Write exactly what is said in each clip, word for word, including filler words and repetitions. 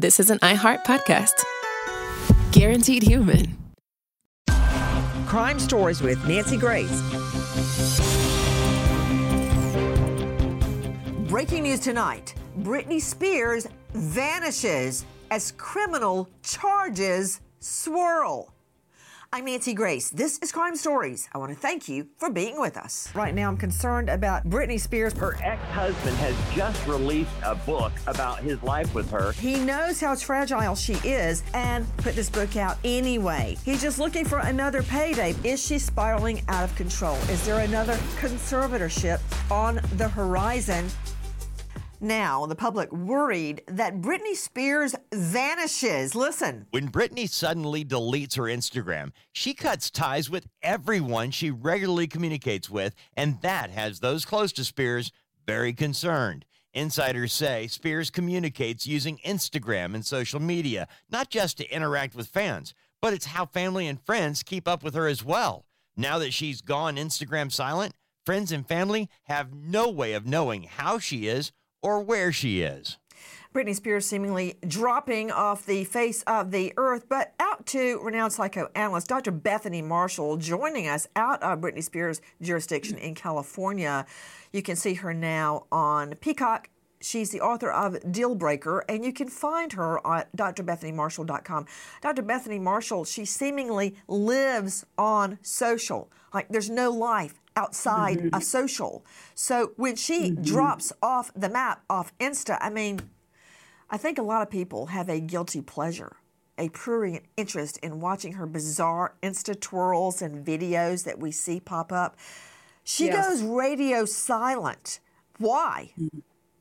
this is an iHeart podcast. Guaranteed human. Crime Stories with Nancy Grace. Breaking news tonight. Britney Spears vanishes as criminal charges swirl. I'm Nancy Grace. This is Crime Stories. I want to thank you for being with us. Right now, I'm concerned about Britney Spears. Her ex-husband has just released a book about his life with her. He knows how fragile she is and put this book out anyway. He's just looking for another payday. Is she spiraling out of control? Is there another conservatorship on the horizon? Now, the public worried that Britney Spears vanishes. Listen. When Britney suddenly deletes her Instagram, she cuts ties with everyone she regularly communicates with, and that has those close to Spears very concerned. Insiders say Spears communicates using Instagram and social media, not just to interact with fans, but it's how family and friends keep up with her as well. Now that she's gone Instagram silent, friends and family have no way of knowing how she is or where she is. Britney Spears seemingly dropping off the face of the earth, but out to renowned psychoanalyst Doctor Bethany Marshall joining us out of Britney Spears' jurisdiction in California. You can see her now on Peacock. She's the author of Deal Breaker, and you can find her at d r bethany marshall dot com. Doctor Bethany Marshall, she seemingly lives on social. Like there's no life outside mm-hmm. of social. So when she mm-hmm. drops off the map, off Insta, I mean, I think a lot of people have a guilty pleasure, a prurient interest in watching her bizarre Insta twirls and videos that we see pop up. She yes. goes radio silent. Why? Mm-hmm.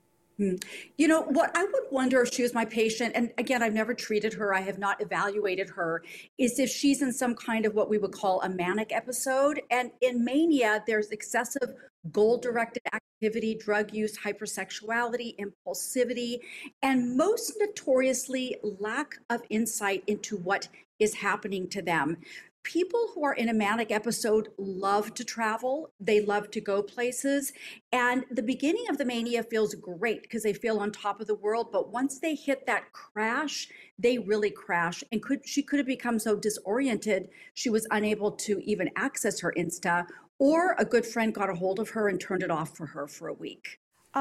You know, what I would wonder if she was my patient, and again, I've never treated her, I have not evaluated her, is if she's in some kind of what we would call a manic episode. And in mania, there's excessive goal-directed activity, drug use, hypersexuality, impulsivity, and most notoriously, lack of insight into what is happening to them. People who are in a manic episode love to travel. They love to go places. And the beginning of the mania feels great because they feel on top of the world. But once they hit that crash, they really crash. And could she could have become so disoriented, she was unable to even access her Insta, or a good friend got a hold of her and turned it off for her for a week.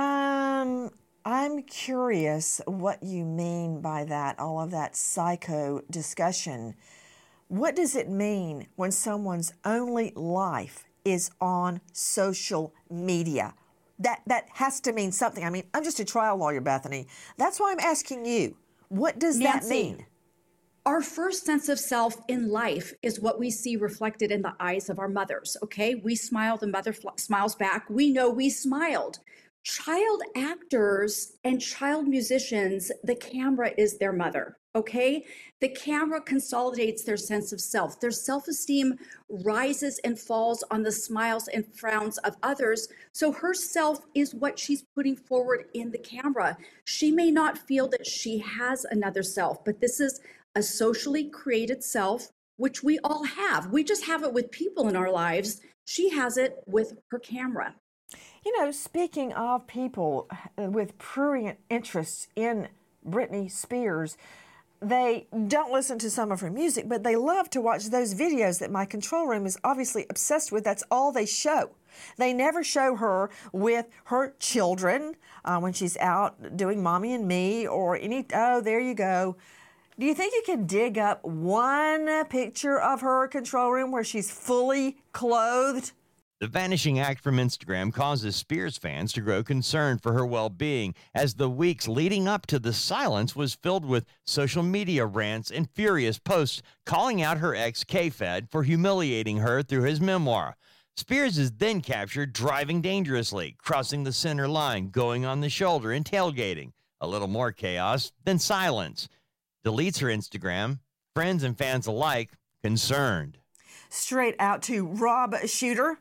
Um, I'm curious what you mean by that, all of that psycho discussion. What does it mean when someone's only life is on social media? That that has to mean something. I mean, I'm just a trial lawyer, Bethany. That's why I'm asking you. What does Nancy, that mean? Our first sense of self in life is what we see reflected in the eyes of our mothers, okay? We smile, the mother fl- smiles back. We know we smiled. Child actors and child musicians, the camera is their mother, okay? The camera consolidates their sense of self. Their self-esteem rises and falls on the smiles and frowns of others. So her self is what she's putting forward in the camera. She may not feel that she has another self, but this is a socially created self, which we all have. We just have it with people in our lives. She has it with her camera. You know, speaking of people with prurient interests in Britney Spears, they don't listen to some of her music, but they love to watch those videos that my control room is obviously obsessed with. That's all they show. They never show her with her children uh, when she's out doing Mommy and Me or any, oh, there you go. Do you think you could dig up one picture of her control room where she's fully clothed? The vanishing act from Instagram causes Spears fans to grow concerned for her well-being, as the weeks leading up to the silence was filled with social media rants and furious posts calling out her ex K-Fed for humiliating her through his memoir. Spears is then captured driving dangerously, crossing the center line, going on the shoulder, and tailgating. A little more chaos than silence. Deletes her Instagram. Friends and fans alike concerned. Straight out to Rob Shooter.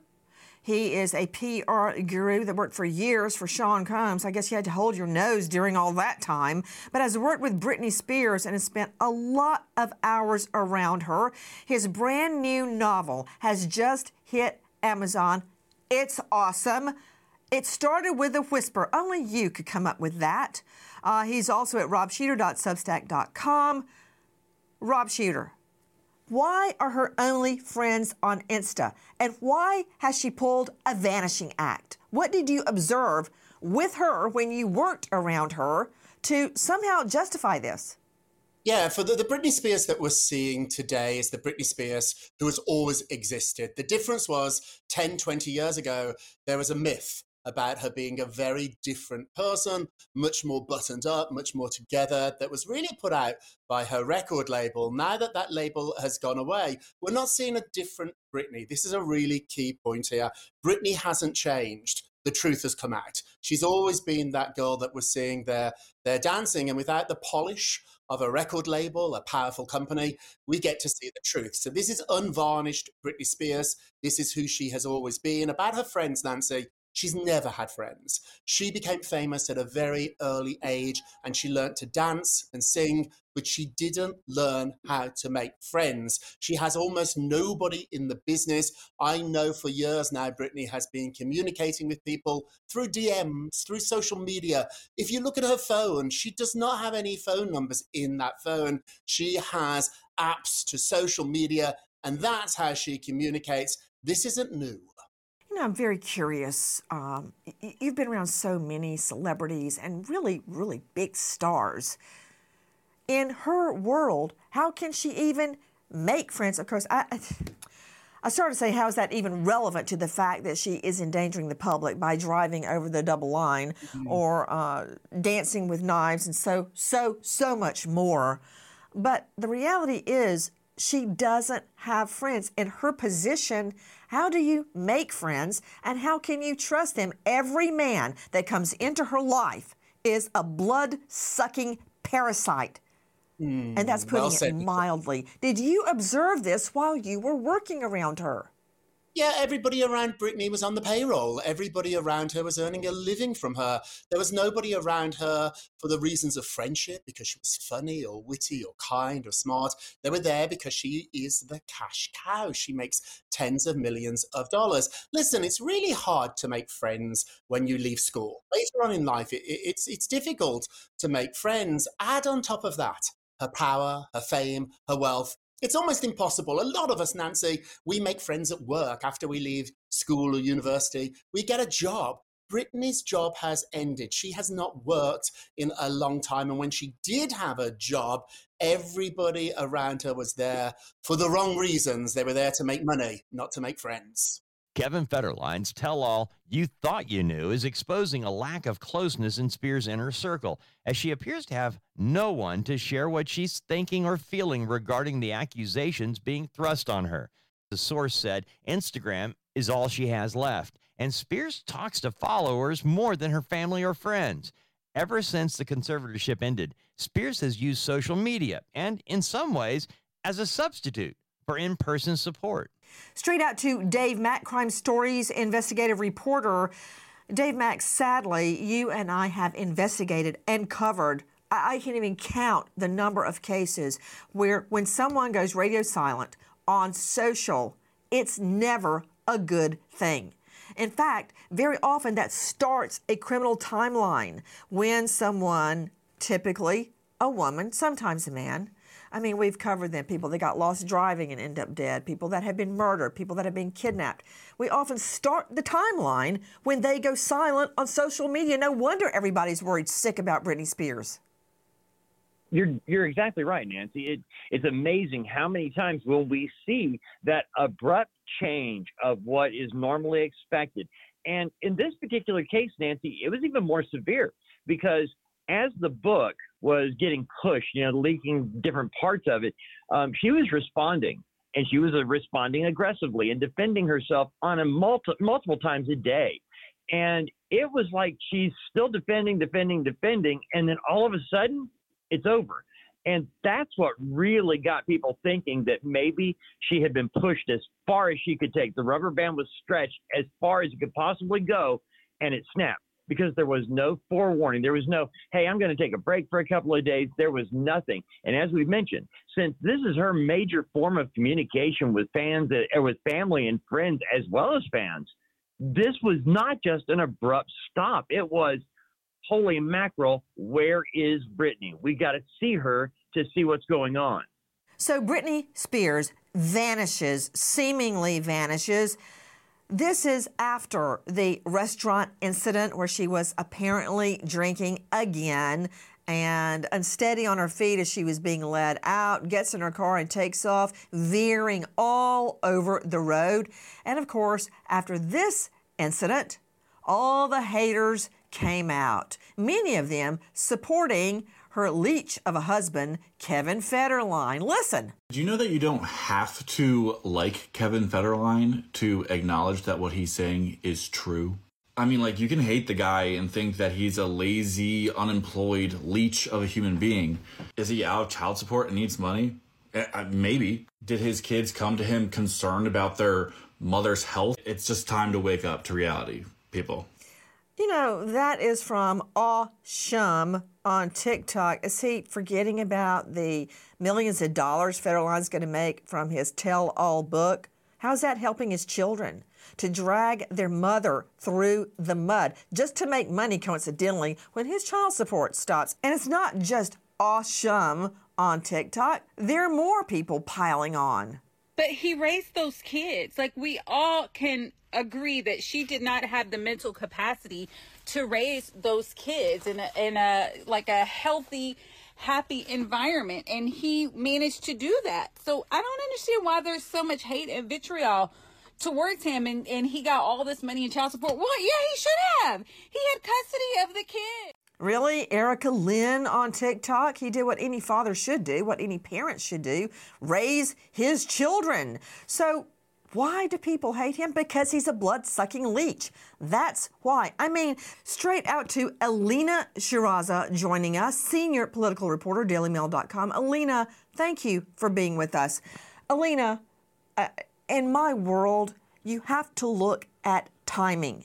He is a P R guru that worked for years for Sean Combs. I guess you had to hold your nose during all that time, but has worked with Britney Spears and has spent a lot of hours around her. His brand new novel has just hit Amazon. It's awesome. It started with a whisper. Only you could come up with that. Uh, he's also at rob shooter dot substack dot com. Rob Shooter, why are her only friends on Insta? And why has she pulled a vanishing act? What did you observe with her when you worked around her to somehow justify this? Yeah, for the, the Britney Spears that we're seeing today is the Britney Spears who has always existed. The difference was ten, twenty years ago, there was a myth about her being a very different person, much more buttoned up, much more together, that was really put out by her record label. Now that that label has gone away, we're not seeing a different Britney. This is a really key point here. Britney hasn't changed. The truth has come out. She's always been that girl that we're seeing there, there dancing, and without the polish of a record label, a powerful company, we get to see the truth. So this is unvarnished Britney Spears. This is who she has always been. About her friends, Nancy, she's never had friends. She became famous at a very early age and she learned to dance and sing, but she didn't learn how to make friends. She has almost nobody in the business. I know for years now, Britney has been communicating with people through D Ms, through social media. If you look at her phone, she does not have any phone numbers in that phone. She has apps to social media, and that's how she communicates. This isn't new. You know, I'm very curious. Um, y- you've been around so many celebrities and really, really big stars. In her world, how can she even make friends? Of course, I, I started to say, how is that even relevant to the fact that she is endangering the public by driving over the double line mm-hmm. or uh, dancing with knives and so, so, so much more. But the reality is, she doesn't have friends. In her position, how do you make friends and how can you trust them? Every man that comes into her life is a blood-sucking parasite. Mm, and that's putting well it mildly. Did you observe this while you were working around her? Yeah, everybody around Britney was on the payroll. Everybody around her was earning a living from her. There was nobody around her for the reasons of friendship, because she was funny or witty or kind or smart. They were there because she is the cash cow. She makes tens of millions of dollars. Listen, it's really hard to make friends when you leave school. Later on in life, it, it's, it's difficult to make friends. Add on top of that her power, her fame, her wealth. It's almost impossible. A lot of us, Nancy, we make friends at work after we leave school or university. We get a job. Britney's job has ended. She has not worked in a long time. And when she did have a job, everybody around her was there for the wrong reasons. They were there to make money, not to make friends. Kevin Federline's tell-all You Thought You Knew is exposing a lack of closeness in Spears' inner circle, as she appears to have no one to share what she's thinking or feeling regarding the accusations being thrust on her. The source said Instagram is all she has left, and Spears talks to followers more than her family or friends. Ever since the conservatorship ended, Spears has used social media and, in some ways, as a substitute for in-person support. Straight out to Dave Mack, Crime Stories investigative reporter. Dave Mack, sadly, you and I have investigated and covered, I, I can't even count the number of cases where when someone goes radio silent on social, it's never a good thing. In fact, very often that starts a criminal timeline when someone, typically a woman, sometimes a man, I mean, we've covered them, people that got lost driving and end up dead, people that have been murdered, people that have been kidnapped. We often start the timeline when they go silent on social media. No wonder everybody's worried sick about Britney Spears. You're you're exactly right, Nancy. It, it's amazing how many times when we see that abrupt change of what is normally expected. And in this particular case, Nancy, it was even more severe because as the book was getting pushed, you know, leaking different parts of it, um, she was responding, and she was uh, responding aggressively and defending herself on a multi- multiple times a day. And it was like she's still defending, defending, defending, and then all of a sudden, it's over. And that's what really got people thinking that maybe she had been pushed as far as she could take. The rubber band was stretched as far as it could possibly go, and it snapped. Because there was no forewarning. There was no, hey, I'm going to take a break for a couple of days. There was nothing. And as we've mentioned, since this is her major form of communication with fans, or with family and friends, as well as fans, this was not just an abrupt stop. It was, holy mackerel, where is Britney? We got to see her to see what's going on. So Britney Spears vanishes, seemingly vanishes. This is after the restaurant incident where she was apparently drinking again and unsteady on her feet as she was being led out, gets in her car and takes off, veering all over the road. And of course, after this incident, all the haters came out, many of them supporting her leech of a husband, Kevin Federline. Listen. Do you know that you don't have to like Kevin Federline to acknowledge that what he's saying is true? I mean, like, you can hate the guy and think that he's a lazy, unemployed leech of a human being. Is he out of child support and needs money? Uh, maybe. Did his kids come to him concerned about their mother's health? It's just time to wake up to reality, people. You know, that is from Aw Shum on TikTok. Is he forgetting about the millions of dollars Federline's going to make from his tell-all book? How's that helping his children to drag their mother through the mud just to make money, coincidentally, when his child support stops? And it's not just Aw Shum on TikTok. There are more people piling on. But he raised those kids. Like, we all can agree that she did not have the mental capacity to raise those kids in a, in a like a healthy, happy environment, and he managed to do that. So I don't understand why there's so much hate and vitriol towards him, and, and he got all this money in child support. Well, yeah, he should have. He had custody of the kid. Really? Erica Lynn on TikTok? He did what any father should do, what any parent should do, raise his children. So why do people hate him? Because he's a blood-sucking leech. That's why. I mean, straight out to Alina Shiraza joining us, senior political reporter, daily mail dot com. Alina, thank you for being with us. Alina, uh, in my world, you have to look at timing.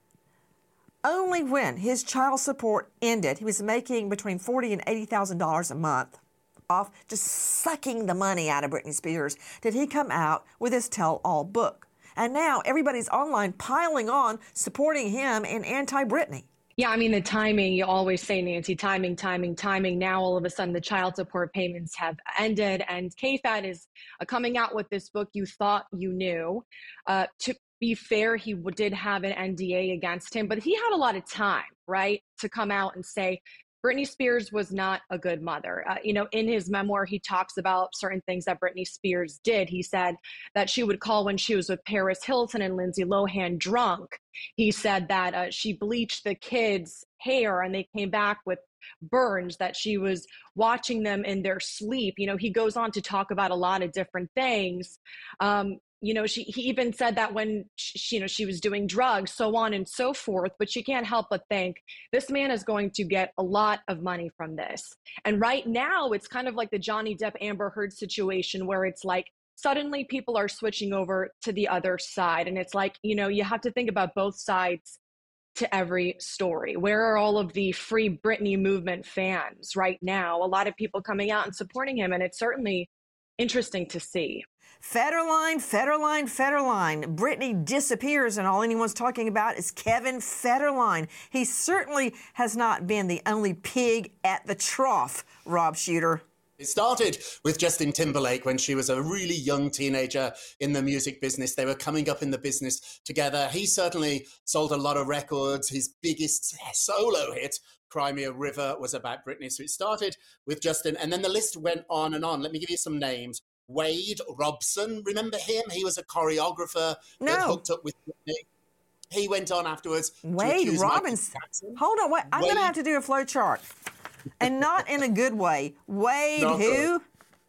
Only when his child support ended, he was making between forty thousand dollars and eighty thousand dollars a month off just sucking the money out of Britney Spears, did he come out with his tell-all book. And now everybody's online piling on, supporting him and anti-Britney. Yeah, I mean, the timing, you always say, Nancy, timing, timing, timing. Now, all of a sudden, the child support payments have ended, and K F A D is uh, coming out with this book you thought you knew. Uh, to be fair, he w- did have an N D A against him, but he had a lot of time, right, to come out and say, Britney Spears was not a good mother. Uh, you know, in his memoir, he talks about certain things that Britney Spears did. He said that she would call when she was with Paris Hilton and Lindsay Lohan drunk. He said that uh, she bleached the kids' hair and they came back with burns, that she was watching them in their sleep. You know, he goes on to talk about a lot of different things. Um, You know, she, he even said that when she, you know, she was doing drugs, so on and so forth, but she can't help but think this man is going to get a lot of money from this. And right now it's kind of like the Johnny Depp Amber Heard situation where it's like suddenly people are switching over to the other side. And it's like, you know, you have to think about both sides to every story. Where are all of the Free Britney movement fans right now? A lot of people coming out and supporting him. And it's certainly interesting to see. Federline, Federline, Federline. Britney disappears and all anyone's talking about is Kevin Federline. He certainly has not been the only pig at the trough, Rob Shooter. It started with Justin Timberlake when she was a really young teenager in the music business. They were coming up in the business together. He certainly sold a lot of records. His biggest solo hit, Cry Me a River, was about Britney. So it started with Justin, and then the list went on and on. Let me give you some names. Wade Robson, remember him? He was a choreographer no. that hooked up with Britney. He went on afterwards. Wade Robinson. Hold on, wait. I'm going to have to do a flow chart. And not in a good way. Wade not who? Good.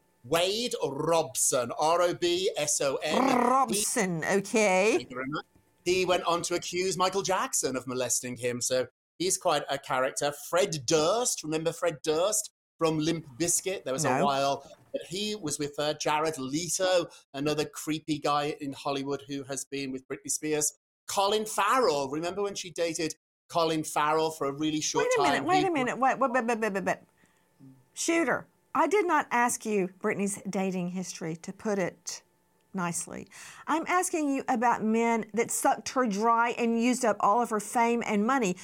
Wade Robson, R O B S O N. Robson, he, okay. Thank you very much. He went on to accuse Michael Jackson of molesting him, so he's quite a character. Fred Durst, remember Fred Durst from Limp Bizkit? There was no. a while that he was with her. Jared Leto, another creepy guy in Hollywood who has been with Britney Spears. Colin Farrell, remember when she dated Colin Farrell for a really short time? Wait a time? minute, wait a minute, wait, wait, wait, wait, wait, wait, wait. Shooter, I did not ask you Britney's dating history to put it nicely. I'm asking you about men that sucked her dry and used up all of her fame and money.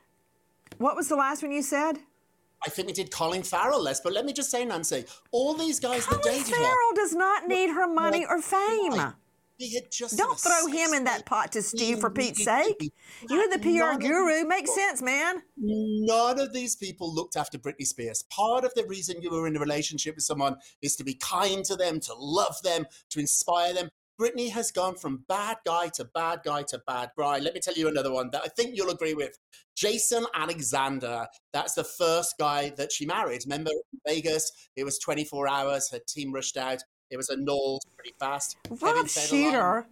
What was the last one you said? I think we did Colin Farrell, Les, but let me just say, Nancy, all these guys Colin that dated Farrell her... does not need her money or fame. Right. He had just Don't throw him in that pot to stew, for Pete's sake. You're the P R guru. Makes sense, man. None of these people looked after Britney Spears. Part of the reason you were in a relationship with someone is to be kind to them, to love them, to inspire them. Britney has gone from bad guy to bad guy to bad guy. Let me tell you another one that I think you'll agree with. Jason Alexander. That's the first guy that she married. Remember in Vegas? It was twenty-four hours. Her team rushed out. It was annulled pretty fast. Rob Shooter,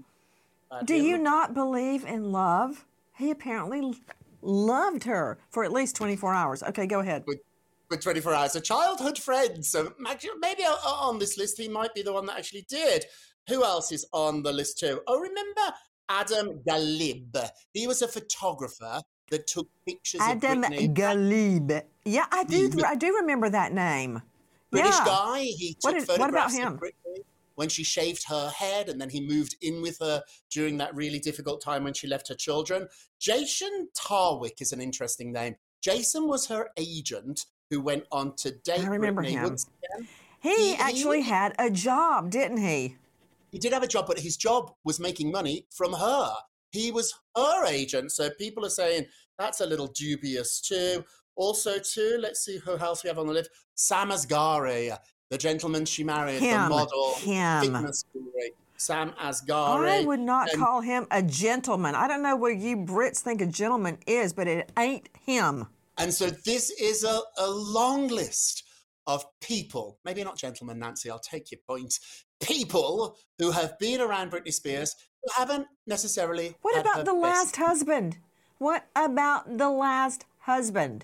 do you not believe in love? He apparently loved her for at least twenty-four hours. Okay, go ahead. With, with twenty-four hours. A childhood friend. So maybe on this list, he might be the one that actually did. Who else is on the list too? Oh, remember Adam Galib? He was a photographer that took pictures Adam of Britney. Galib. Yeah, I do. I do remember that name. British yeah. guy. He took what, did, what about photographs him? of Britney when she shaved her head, and then he moved in with her during that really difficult time when she left her children. Jason Tarwick is an interesting name. Jason was her agent who went on to date I remember Britney. him. He, he actually he, had a job, didn't he? He did have a job, but his job was making money from her. He was her agent. So people are saying that's a little dubious too. Also, too, let's see who else we have on the list. Sam Asghari, the gentleman she married, him, the model, him. fitness guru. Sam Asghari. I would not and call him a gentleman. I don't know where you Brits think a gentleman is, but it ain't him. And so this is a, a long list of people, maybe not gentlemen, Nancy, I'll take your point, people who have been around Britney Spears who haven't necessarily What had about her the best. last husband? What about the last husband?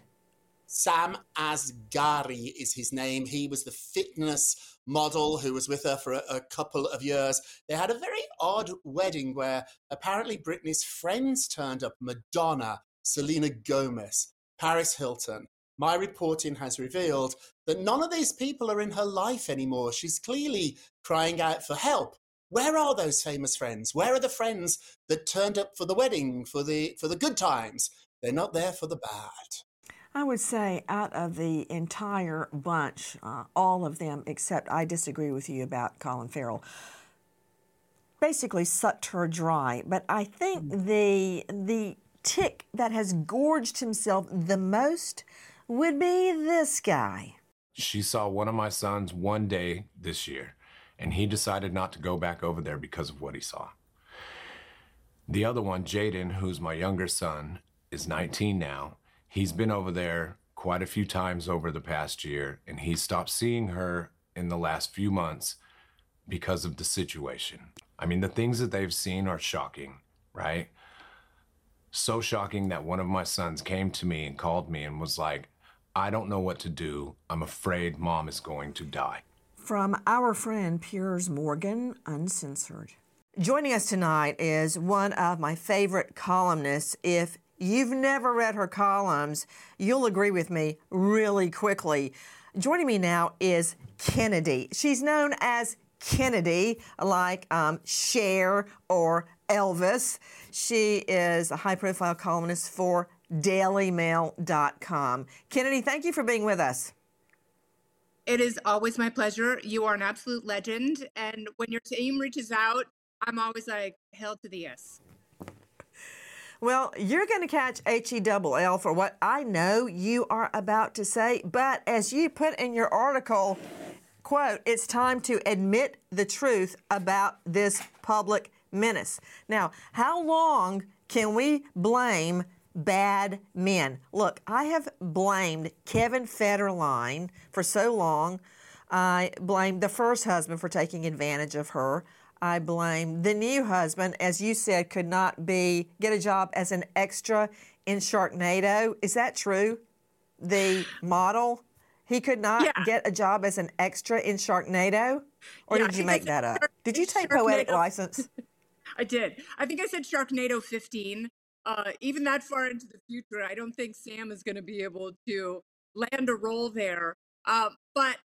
Sam Asghari is his name. He was the fitness model who was with her for a, a couple of years. They had a very odd wedding where apparently Britney's friends turned up. Madonna, Selena Gomez, Paris Hilton. My reporting has revealed that none of these people are in her life anymore. She's clearly crying out for help. Where are those famous friends? Where are the friends that turned up for the wedding, for the for the good times? They're not there for the bad. I would say out of the entire bunch, uh, all of them, except I disagree with you about Colin Farrell, basically sucked her dry. But I think the the tick that has gorged himself the most would be this guy. She saw one of my sons one day this year, and he decided not to go back over there because of what he saw. The other one, Jaden, who's my younger son, is nineteen now. He's been over there quite a few times over the past year, and he stopped seeing her in the last few months because of the situation. I mean, the things that they've seen are shocking, right? So shocking that one of my sons came to me and called me and was like, I don't know what to do. I'm afraid mom is going to die. From our friend Piers Morgan, Uncensored. Joining us tonight is one of my favorite columnists. If you've never read her columns, you'll agree with me really quickly. Joining me now is Kennedy. She's known as Kennedy, like um, Cher or Elvis. She is a high-profile columnist for daily mail dot com. Kennedy, thank you for being with us. It is always my pleasure. You are an absolute legend. And when your team reaches out, I'm always like, hell to the yes. Well, you're going to catch H E double L for what I know you are about to say. But as you put in your article, quote, it's time to admit the truth about this public menace. Now, how long can we blame bad men? Look, I have blamed Kevin Federline for so long. I blamed the first husband for taking advantage of her. I blame the new husband, as you said, could not be get a job as an extra in Sharknado. Is that true? The model, he could not yeah. get a job as an extra in Sharknado? Or yeah, did you make that up? Did you take Sharknado. Poetic license? I did. I think I said Sharknado fifteen. Uh, even that far into the future, I don't think Sam is going to be able to land a role there. Uh, but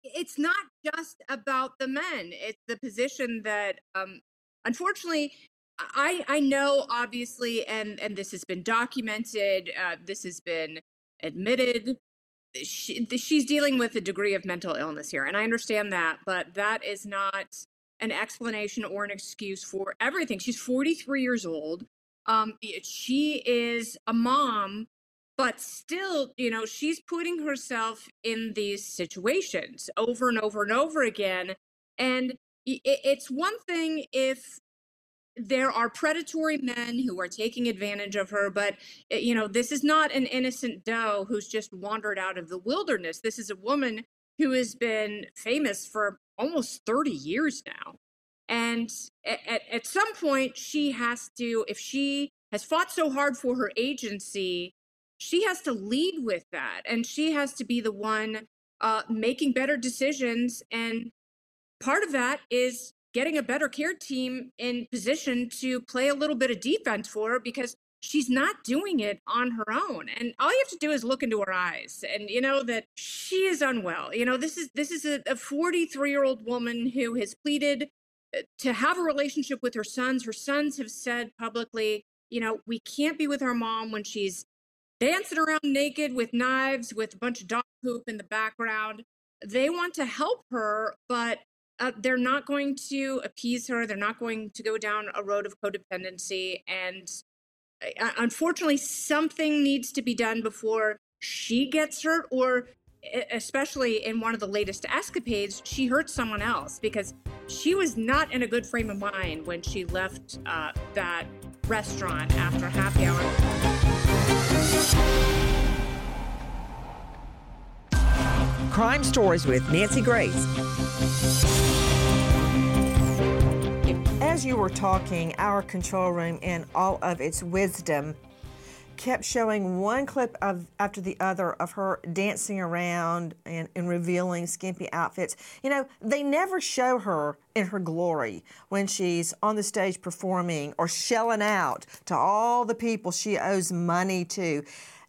it's not just about the men. It's the position that, um, unfortunately, I I know obviously, and and this has been documented. Uh, this has been admitted. She, she's dealing with a degree of mental illness here, and I understand that, but that is not an explanation or an excuse for everything. She's forty-three years old. Um, she is a mom, but still, you know, she's putting herself in these situations over and over and over again. And it's one thing if there are predatory men who are taking advantage of her, but, you know, this is not an innocent doe who's just wandered out of the wilderness. This is a woman who has been famous for almost thirty years now. And at, at some point, she has to, if she has fought so hard for her agency, she has to lead with that. And she has to be the one uh, making better decisions. And part of that is getting a better care team in position to play a little bit of defense for her, because she's not doing it on her own. And all you have to do is look into her eyes and, you know, that she is unwell. You know, this is this is a forty-three-year-old woman who has pleaded to have a relationship with her sons. Her sons have said publicly, you know, we can't be with our mom when she's dancing around naked with knives, with a bunch of dog poop in the background. They want to help her, but uh, they're not going to appease her. They're not going to go down a road of codependency. And uh, unfortunately, something needs to be done before she gets hurt, or especially in one of the latest escapades, she hurt someone else, because she was not in a good frame of mind when she left uh, that restaurant after happy hour. Crime Stories with Nancy Grace. As you were talking, our control room in all of its wisdom kept showing one clip of after the other of her dancing around and, and revealing skimpy outfits. You know, they never show her in her glory when she's on the stage performing or shelling out to all the people she owes money to.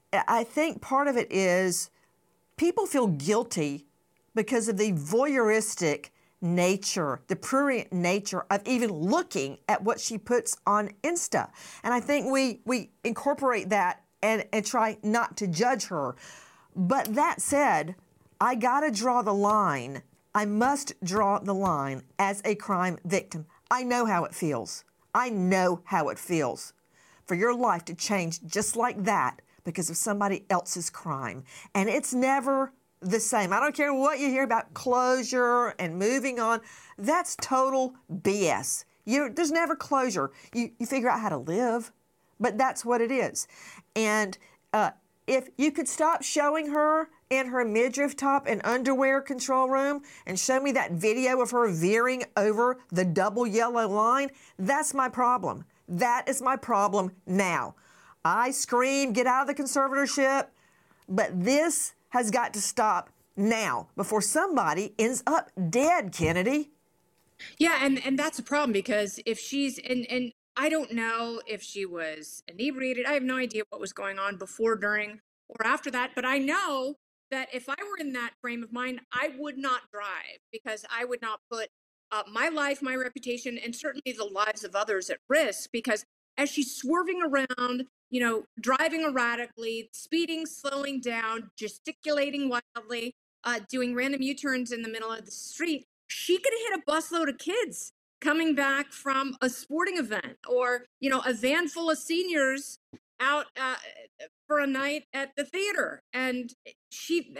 I think part of it is people feel guilty because of the voyeuristic nature, the prurient nature of even looking at what she puts on Insta. And I think we we incorporate that and, and try not to judge her. But that said, I gotta draw the line. I must draw the line as a crime victim. I know how it feels. I know how it feels for your life to change just like that because of somebody else's crime. And it's never the same. I don't care what you hear about closure and moving on. That's total B S. You, there's never closure. You, you figure out how to live, but that's what it is. And uh, if you could stop showing her in her midriff top and underwear control room and show me that video of her veering over the double yellow line, that's my problem. That is my problem now. I scream, get out of the conservatorship, but this has got to stop now before somebody ends up dead, Kennedy. Yeah, and, and that's a problem, because if she's, and, and I don't know if she was inebriated. I have no idea what was going on before, during, or after that, but I know that if I were in that frame of mind, I would not drive, because I would not put uh, my life, my reputation, and certainly the lives of others at risk, because as she's swerving around, you know, driving erratically, speeding, slowing down, gesticulating wildly, uh, doing random U-turns in the middle of the street, she could hit a busload of kids coming back from a sporting event, or, you know, a van full of seniors out uh, for a night at the theater. And she,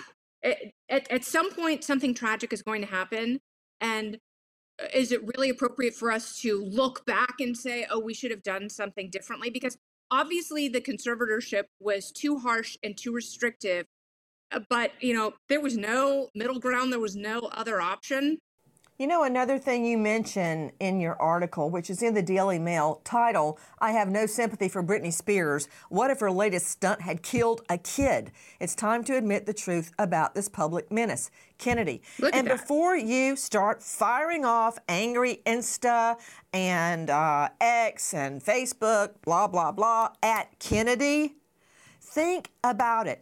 at, at some point, something tragic is going to happen. And is it really appropriate for us to look back and say, oh, we should have done something differently? Because obviously the conservatorship was too harsh and too restrictive, but, you know, there was no middle ground. There was no other option. You know, another thing you mention in your article, which is in the Daily Mail, title, I have no sympathy for Britney Spears. What if her latest stunt had killed a kid? It's time to admit the truth about this public menace. Kennedy. Look and at that. Before you start firing off angry Insta and uh, X and Facebook, blah, blah, blah, at Kennedy, think about it.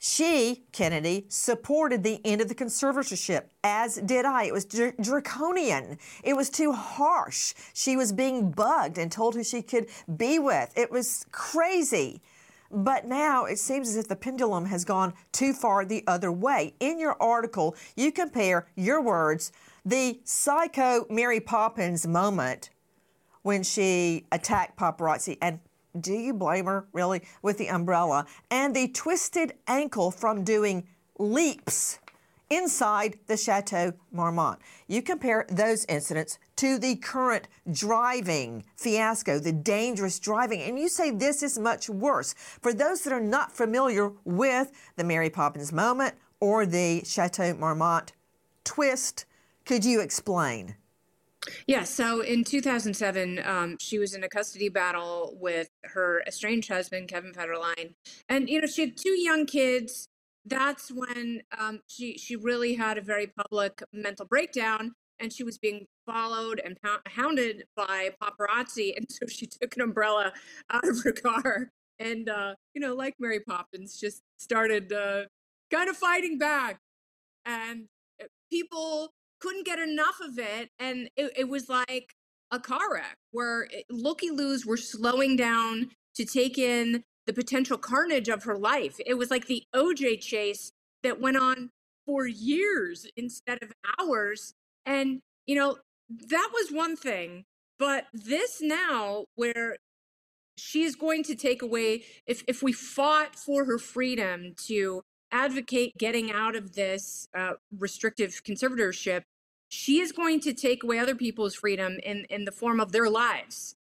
She, Kennedy, supported the end of the conservatorship, as did I. It was dr- draconian. It was too harsh. She was being bugged and told who she could be with. It was crazy. But now it seems as if the pendulum has gone too far the other way. In your article, you compare, your words, the psycho Mary Poppins moment when she attacked paparazzi, and do you blame her, really, with the umbrella, and the twisted ankle from doing leaps inside the Chateau Marmont. You compare those incidents to the current driving fiasco, the dangerous driving, and you say this is much worse. For those that are not familiar with the Mary Poppins moment or the Chateau Marmont twist, could you explain? Yeah, so in two thousand seven, um, she was in a custody battle with her estranged husband, Kevin Federline. And, you know, she had two young kids. That's when um, she, she really had a very public mental breakdown, and she was being followed and pou- hounded by paparazzi. And so she took an umbrella out of her car and, uh, you know, like Mary Poppins, just started uh, kind of fighting back. And people couldn't get enough of it, and it, it was like a car wreck where it, looky-loos were slowing down to take in the potential carnage of her life. It was like the O J chase that went on for years instead of hours. And, you know, that was one thing. But this now, where she is going to take away, if, if we fought for her freedom to advocate getting out of this uh, restrictive conservatorship, she is going to take away other people's freedom in, in the form of their lives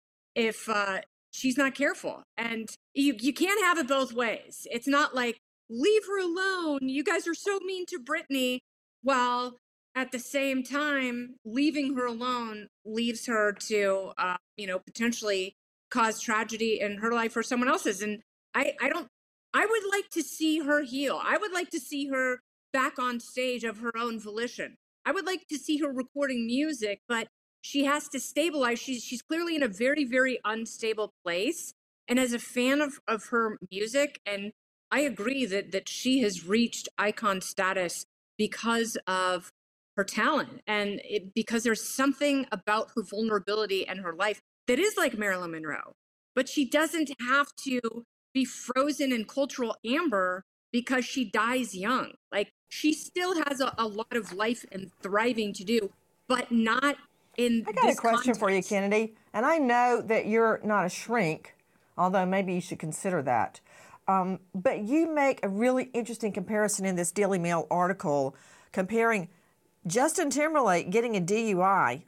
if uh, she's not careful. And you, you can't have it both ways. It's not like, leave her alone. You guys are so mean to Britney, while at the same time, leaving her alone leaves her to, uh, you know, potentially cause tragedy in her life or someone else's. And I, I don't, I would like to see her heal. I would like to see her back on stage of her own volition. I would like to see her recording music, but she has to stabilize. She's she's clearly in a very, very unstable place. And as a fan of, of her music, and I agree that that she has reached icon status because of her talent, and it, because there's something about her vulnerability and her life that is like Marilyn Monroe. But she doesn't have to be frozen in cultural amber because she dies young. Like, she still has a, a lot of life and thriving to do, but not in I got this a question context. for you, Kennedy, and I know that you're not a shrink, although maybe you should consider that. Um, but you make a really interesting comparison in this Daily Mail article comparing Justin Timberlake getting a D U I,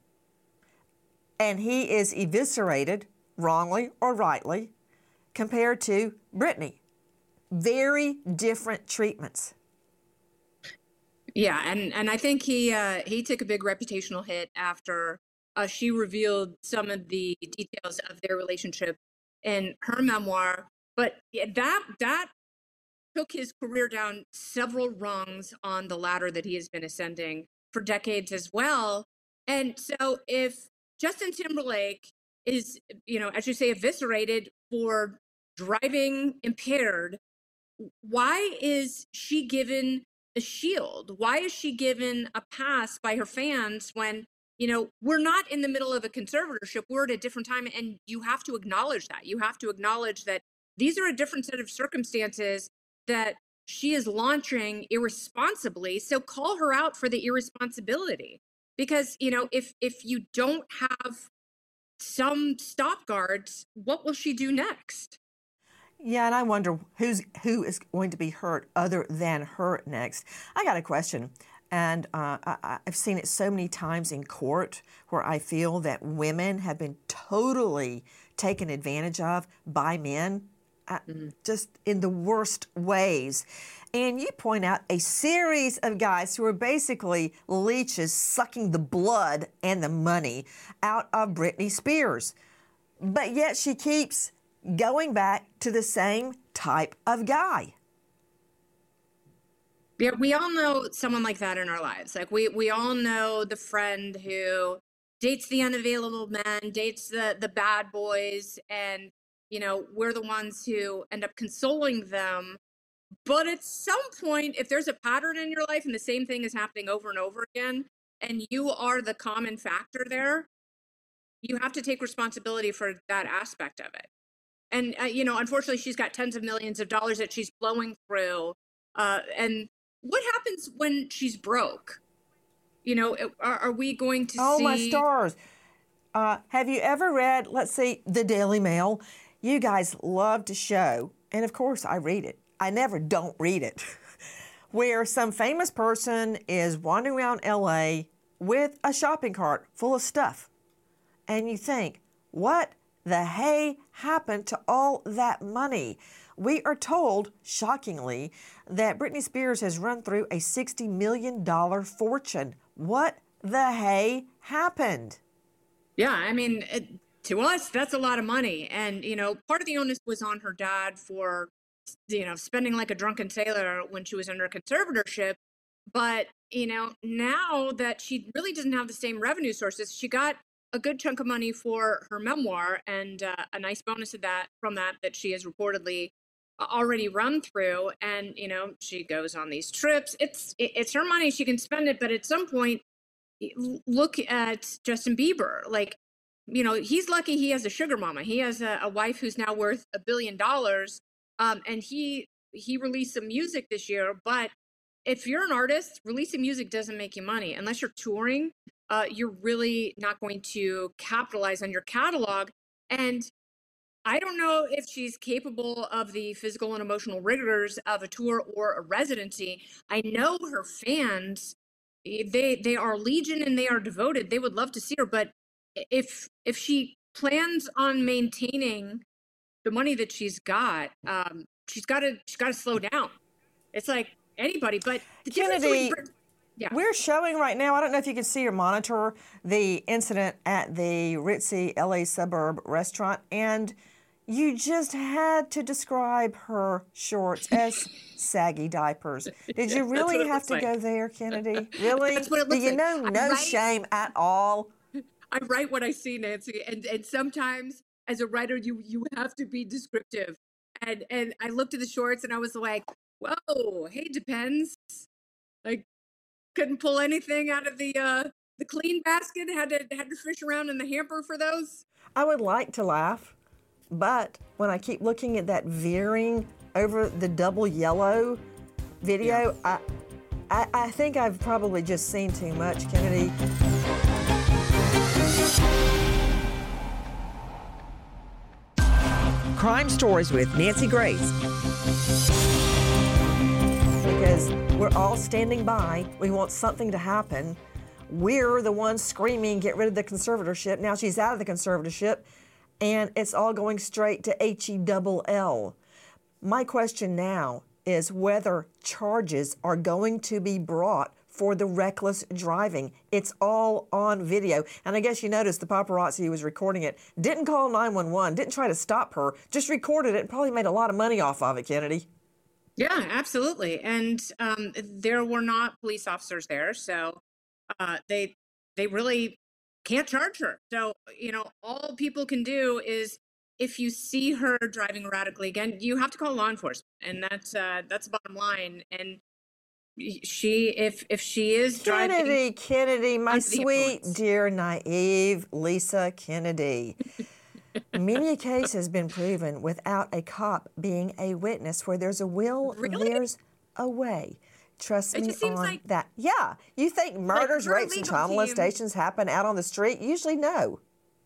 and he is eviscerated, wrongly or rightly, compared to Britney. Very different treatments. Yeah, and and I think he uh, he took a big reputational hit after uh, she revealed some of the details of their relationship in her memoir. But yeah, that that took his career down several rungs on the ladder that he has been ascending for decades as well. And so if Justin Timberlake is, you know, as you say, eviscerated for driving impaired, why is she given a shield? Why is she given a pass by her fans when, you know, we're not in the middle of a conservatorship, we're at a different time, and you have to acknowledge that. You have to acknowledge that these are a different set of circumstances that she is launching irresponsibly. So call her out for the irresponsibility. Because, you know, if if you don't have some stop guards, what will she do next? Yeah, and I wonder who's who is going to be hurt other than her next. I got a question, and uh, I, I've seen it so many times in court where I feel that women have been totally taken advantage of by men, uh, mm-hmm. just in the worst ways. And you point out a series of guys who are basically leeches sucking the blood and the money out of Britney Spears. But yet she keeps going back to the same type of guy. Yeah, we all know someone like that in our lives. Like we we all know the friend who dates the unavailable men, dates the the bad boys, and you know, we're the ones who end up consoling them. But at some point, if there's a pattern in your life and the same thing is happening over and over again, and you are the common factor there, you have to take responsibility for that aspect of it. And, uh, you know, unfortunately, she's got tens of millions of dollars that she's blowing through. Uh, and what happens when she's broke? You know, are, are we going to oh, see... Oh, my stars. Uh, have you ever read, let's see, the Daily Mail? You guys love to show, and of course I read it. I never don't read it. Where some famous person is wandering around L A with a shopping cart full of stuff. And you think, what the hey happened to all that money? We are told, shockingly, that Britney Spears has run through a sixty million dollars fortune. What the hey happened? Yeah, I mean, it, to us, that's a lot of money. And, you know, part of the onus was on her dad for, you know, spending like a drunken sailor when she was under conservatorship. But, you know, now that she really doesn't have the same revenue sources, she got a good chunk of money for her memoir and uh, a nice bonus of that from that that she has reportedly already run through. And, you know, she goes on these trips. It's it's her money. She can spend it. But at some point, look at Justin Bieber. Like, you know, he's lucky he has a sugar mama. He has a, a wife who's now worth a billion dollars. Um, and he he released some music this year. But if you're an artist, releasing music doesn't make you money. Unless you're touring, uh, you're really not going to capitalize on your catalog. And I don't know if she's capable of the physical and emotional rigors of a tour or a residency. I know her fans, they they are legion and they are devoted. They would love to see her. But if if she plans on maintaining the money that she's got, um, she's got to she's got to slow down. It's like anybody, but the Kennedy, difference- yeah. We're showing right now, I don't know if you can see or monitor the incident at the ritzy L A suburb restaurant, and you just had to describe her shorts as saggy diapers. Did you really have to like. go there, Kennedy? Really? That's what it Do looks you like. know I no write- shame at all? I write what I see, Nancy, and and sometimes as a writer, you you have to be descriptive. And and I looked at the shorts and I was like, whoa, hey, depends. Like, couldn't pull anything out of the uh, the clean basket. Had to had to fish around in the hamper for those. I would like to laugh, but when I keep looking at that veering over the double yellow video, I, I I think I've probably just seen too much, Kennedy. Crime Stories with Nancy Grace. Because we're all standing by. We want something to happen. We're the ones screaming, get rid of the conservatorship. Now she's out of the conservatorship, and it's all going straight to H E double L. My question now is whether charges are going to be brought for the reckless driving. It's all on video. And I guess you noticed the paparazzi who was recording it didn't call nine one one, didn't try to stop her, just recorded it and probably made a lot of money off of it, Kennedy. Yeah, absolutely. And um, there were not police officers there, so uh, they they really can't charge her. So, you know, all people can do is if you see her driving erratically again, you have to call law enforcement, and that's uh, that's the bottom line. And she, if if she is driving, Kennedy, Kennedy, my under the sweet, influence. dear, naive Lisa Kennedy. Many a case has been proven without a cop being a witness. Where there's a will, Really? there's a way. Trust It me just seems on like- that. Yeah, you think murders, her rapes, and legal child team- molestations happen out on the street? Usually, no.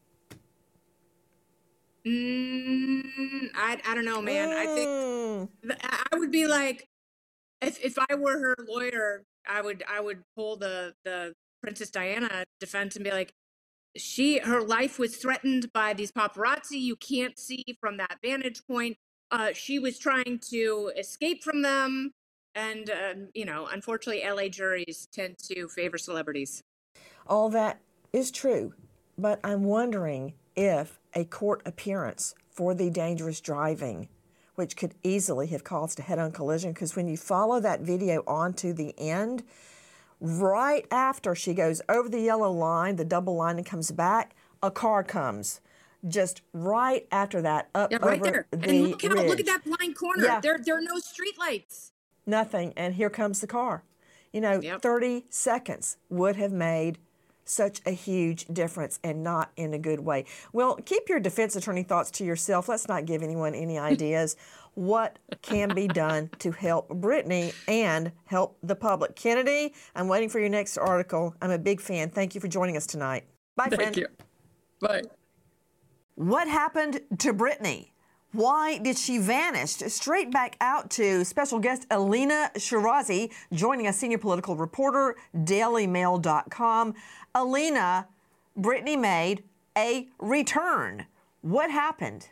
Mm, I I don't know, man. I think Mm. th- I I would be like, if if I were her lawyer, I would I would pull the the Princess Diana defense and be like, she her life was threatened by these paparazzi. You can't see from that vantage point. Uh, she was trying to escape from them, and um, you know, unfortunately, L A juries tend to favor celebrities. All that is true, but I'm wondering if a court appearance for the dangerous driving, which could easily have caused a head-on collision, because when you follow that video on to the end, right after she goes over the yellow line, the double line, and comes back, a car comes. just right after that, up Yeah, right over there. the And look out, look at ridge. that blind corner. Yeah. There, there are no streetlights. Nothing, and here comes the car. You know, Yep. thirty seconds would have made such a huge difference, and not in a good way. Well, keep your defense attorney thoughts to yourself. Let's not give anyone any ideas. What can be done to help Brittany and help the public? Kennedy, I'm waiting for your next article. I'm a big fan. Thank you for joining us tonight. Bye, friend. Thank you. Bye. What happened to Brittany? Why did she vanish? Straight back out to special guest Alina Shirazi, joining us, senior political reporter, daily mail dot com. Alina, Brittany made a return. What happened?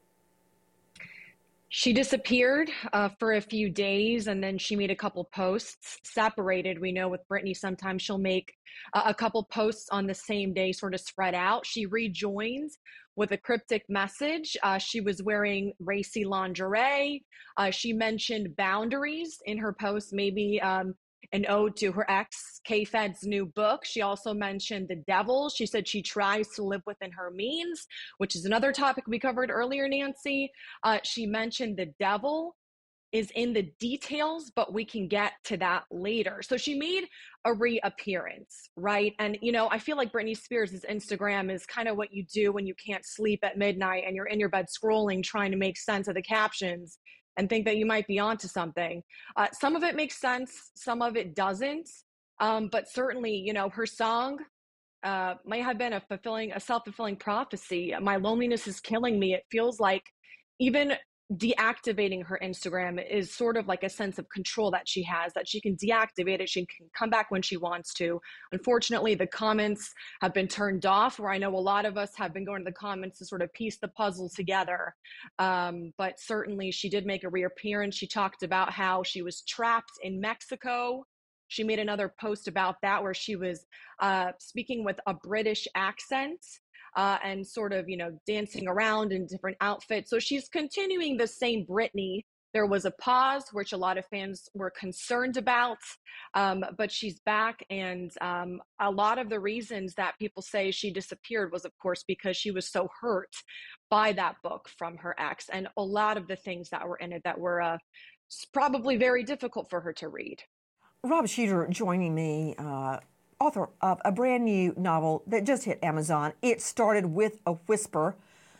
She disappeared uh, for a few days, and then she made a couple posts separated. We know with Brittany, sometimes she'll make uh, a couple posts on the same day, sort of spread out. She rejoined with a cryptic message. Uh, she was wearing racy lingerie. Uh, she mentioned boundaries in her post, maybe um, an ode to her ex, K-Fed's new book. She also mentioned the devil. She said she tries to live within her means, which is another topic we covered earlier, Nancy. Uh, she mentioned the devil is in the details, but we can get to that later. So she made a reappearance, right? And, you know, I feel like Britney Spears' Instagram is kind of what you do when you can't sleep at midnight and you're in your bed scrolling, trying to make sense of the captions and think that you might be onto something. Uh, some of it makes sense, some of it doesn't. Um, but certainly, you know, her song uh, may have been a fulfilling, a self-fulfilling prophecy. My loneliness is killing me. It feels like even deactivating her Instagram is sort of like a sense of control that she has, that she can deactivate it. She can come back when she wants to. Unfortunately, the comments have been turned off, where I know a lot of us have been going to the comments to sort of piece the puzzle together. Um, but certainly she did make a reappearance. She talked about how she was trapped in Mexico. She made another post about that, where she was uh, speaking with a British accent. Uh, and sort of, you know, dancing around in different outfits. So she's continuing the same Britney. There was a pause, which a lot of fans were concerned about, um, but she's back. And um, a lot of the reasons that people say she disappeared was, of course, because she was so hurt by that book from her ex, and a lot of the things that were in it that were uh, probably very difficult for her to read. Rob Shooter joining me, uh, author of a brand new novel that just hit Amazon. It Started with a Whisper.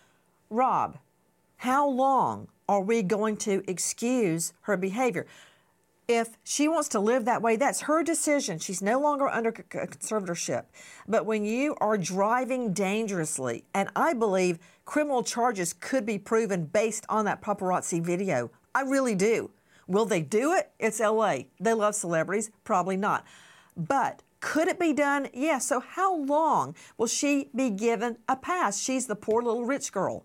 Rob, how long are we going to excuse her behavior? If she wants to live that way, that's her decision. She's no longer under conservatorship. But when you are driving dangerously, and I believe criminal charges could be proven based on that paparazzi video, I really do. Will they do it? It's L A. They love celebrities. Probably not. But could it be done? Yes. So how long will she be given a pass? She's the poor little rich girl.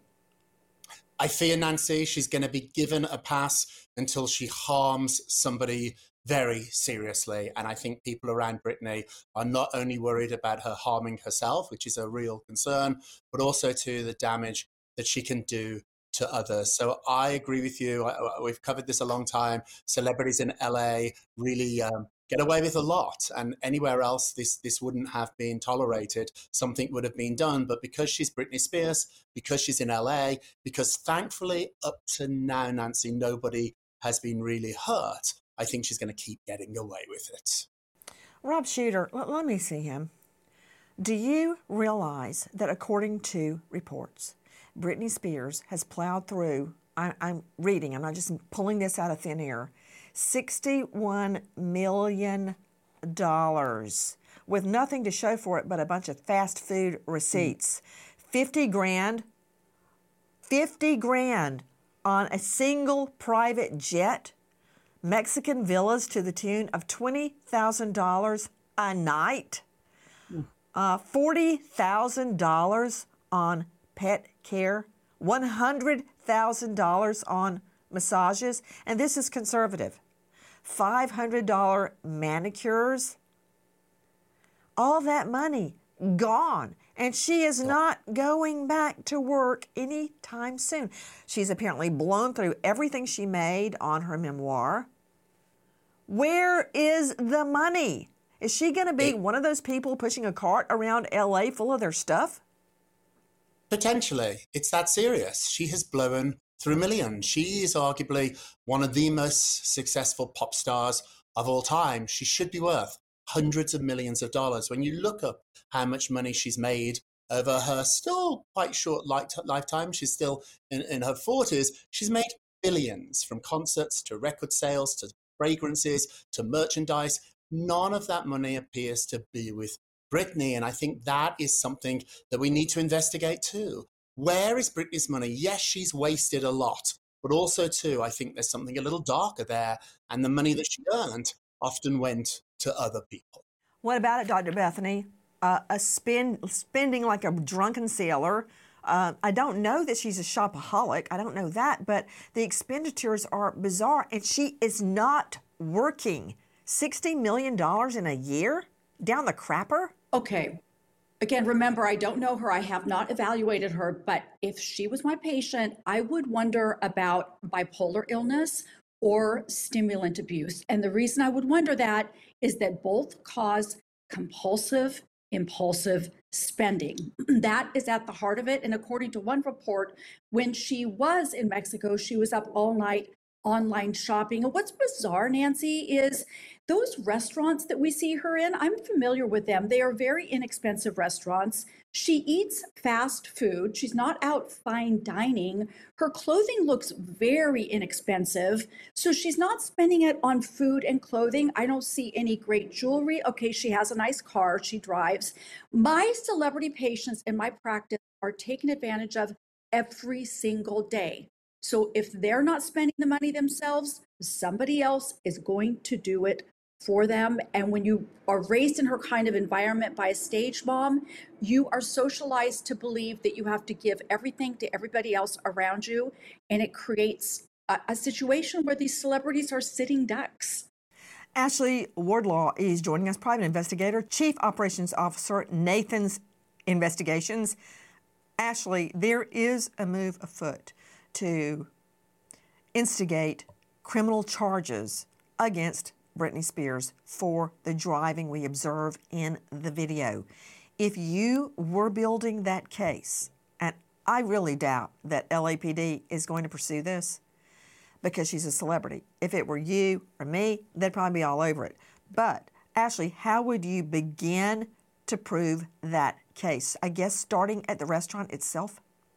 I fear, Nancy, she's going to be given a pass until she harms somebody very seriously. And I think people around Britney are not only worried about her harming herself, which is a real concern, but also to the damage that she can do to others. So I agree with you. I, we've covered this a long time. Celebrities in L A really um, get away with a lot, and anywhere else this this wouldn't have been tolerated. Something would have been done, but because she's Britney Spears, because she's in L A, because thankfully up to now, Nancy, nobody has been really hurt, I think she's going to keep getting away with it. Rob Shooter, l- let me see him. Do you realize that according to reports, Britney Spears has plowed through, I, I'm reading, I'm not just pulling this out of thin air, sixty-one million dollars with nothing to show for it but a bunch of fast food receipts. Mm. fifty grand, fifty grand on a single private jet, Mexican villas to the tune of twenty thousand dollars a night, mm. uh, forty thousand dollars on pet care, one hundred thousand dollars on massages, and this is conservative. five hundred dollars manicures. All that money gone, and she is not going back to work anytime soon. She's apparently blown through everything she made on her memoir. Where is the money? Is she going to be one of those people pushing a cart around L A full of their stuff? Potentially. It's that serious. She has blown through millions. She is arguably one of the most successful pop stars of all time. She should be worth hundreds of millions of dollars. When you look up how much money she's made over her still quite short lifetime, she's still in, in her forties, she's made billions, from concerts to record sales to fragrances to merchandise. None of that money appears to be with Britney, and I think that is something that we need to investigate too. Where is Britney's money? Yes, she's wasted a lot, but also too, I think there's something a little darker there, and the money that she earned often went to other people. What about it, Doctor Bethany? Uh, a spend, spending like a drunken sailor. Uh, I don't know that she's a shopaholic. I don't know that, but the expenditures are bizarre, and she is not working. sixty million dollars in a year? Down the crapper? Okay. Again, remember, I don't know her. I have not evaluated her, but if she was my patient, I would wonder about bipolar illness or stimulant abuse. And the reason I would wonder that is that both cause compulsive, impulsive spending. That is at the heart of it. And according to one report, when she was in Mexico, she was up all night online shopping. And what's bizarre, Nancy, is those restaurants that we see her in, I'm familiar with them. They are very inexpensive restaurants. She eats fast food. She's not out fine dining. Her clothing looks very inexpensive. So she's not spending it on food and clothing. I don't see any great jewelry. Okay, she has a nice car. She drives. My celebrity patients in my practice are taken advantage of every single day. So if they're not spending the money themselves, somebody else is going to do it for them. And when you are raised in her kind of environment by a stage mom, you are socialized to believe that you have to give everything to everybody else around you. And it creates a, a situation where these celebrities are sitting ducks. Ashley Wardlaw is joining us, private investigator, Chief Operations Officer, Nathan's Investigations. Ashley, there is a move afoot to instigate criminal charges against Britney Spears for the driving we observe in the video. If you were building that case, and I really doubt that L A P D is going to pursue this because she's a celebrity. If it were you or me, they'd probably be all over it. But Ashley, how would you begin to prove that case? I guess starting at the restaurant itself?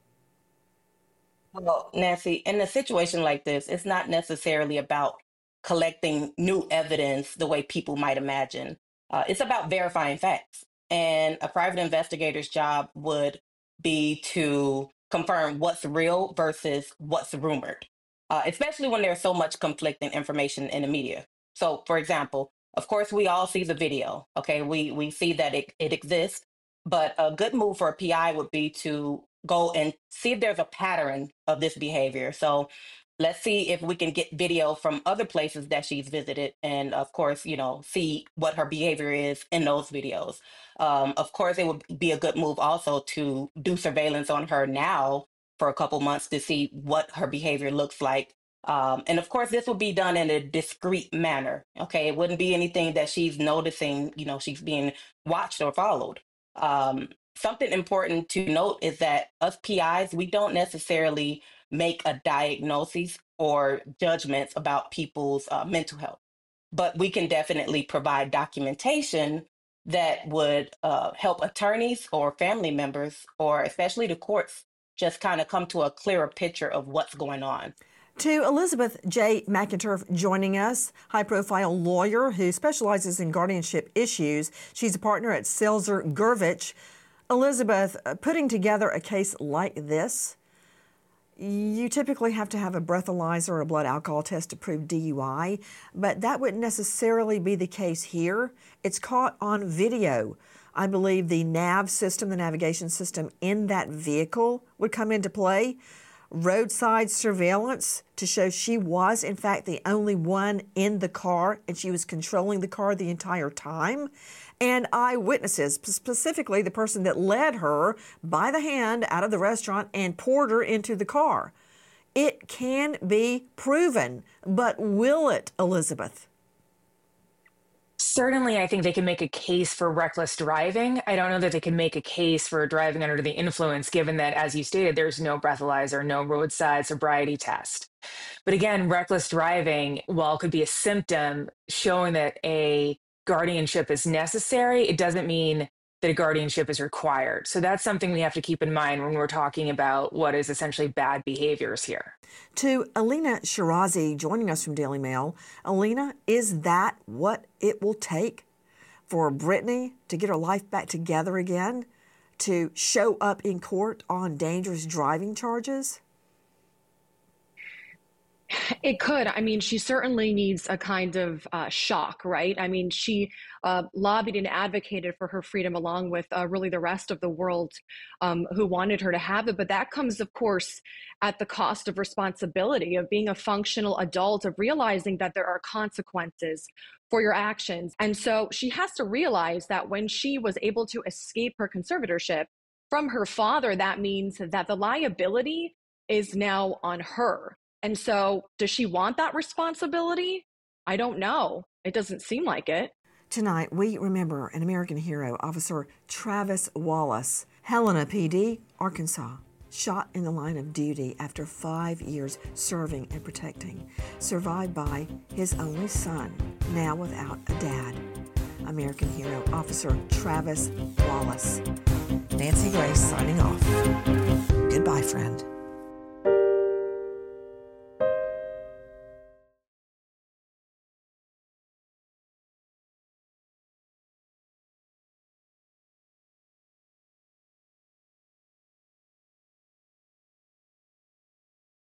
Well, Nancy, in a situation like this, it's not necessarily about collecting new evidence the way people might imagine. Uh, it's about verifying facts. And a private investigator's job would be to confirm what's real versus what's rumored, uh, especially when there's so much conflicting information in the media. So, for example, of course, we all see the video. Okay, we, we see that it, it exists. But a good move for a P I would be to go and see if there's a pattern of this behavior. So let's see if we can get video from other places that she's visited. And of course, you know, see what her behavior is in those videos. Um, of course, it would be a good move also to do surveillance on her now for a couple months to see what her behavior looks like. Um, and of course, this will be done in a discreet manner. Okay, it wouldn't be anything that she's noticing, you know, she's being watched or followed. Um, Something important to note is that us P Is, we don't necessarily make a diagnosis or judgments about people's uh, mental health, but we can definitely provide documentation that would uh, help attorneys or family members, or especially the courts, just kind of come to a clearer picture of what's going on. To Elizabeth J. McInturf joining us, high-profile lawyer who specializes in guardianship issues. She's a partner at Selzer Gervich. Elizabeth, putting together a case like this, you typically have to have a breathalyzer or a blood alcohol test to prove D U I, but that wouldn't necessarily be the case here. It's caught on video. I believe the nav system, the navigation system in that vehicle would come into play. Roadside surveillance to show she was, in fact, the only one in the car and she was controlling the car the entire time. And eyewitnesses, specifically the person that led her by the hand out of the restaurant and poured her into the car. It can be proven, but will it, Elizabeth? Certainly, I think they can make a case for reckless driving. I don't know that they can make a case for driving under the influence, given that, as you stated, there's no breathalyzer, no roadside sobriety test. But again, reckless driving, while it could be a symptom showing that a guardianship is necessary, it doesn't mean that a guardianship is required. So that's something we have to keep in mind when we're talking about what is essentially bad behaviors here. To Alina Shirazi joining us from Daily Mail. Alina, is that what it will take for Brittany to get her life back together again, to show up in court on dangerous driving charges? It could. I mean, she certainly needs a kind of uh, shock, right? I mean, she uh, lobbied and advocated for her freedom along with uh, really the rest of the world um, who wanted her to have it. But that comes, of course, at the cost of responsibility, of being a functional adult, of realizing that there are consequences for your actions. And so she has to realize that when she was able to escape her conservatorship from her father, that means that the liability is now on her. And so does she want that responsibility? I don't know. It doesn't seem like it. Tonight, we remember an American hero, Officer Travis Wallace, Helena P D, Arkansas, shot in the line of duty after five years serving and protecting, survived by his only son, now without a dad. American hero, Officer Travis Wallace. Nancy Grace signing off. Goodbye, friend.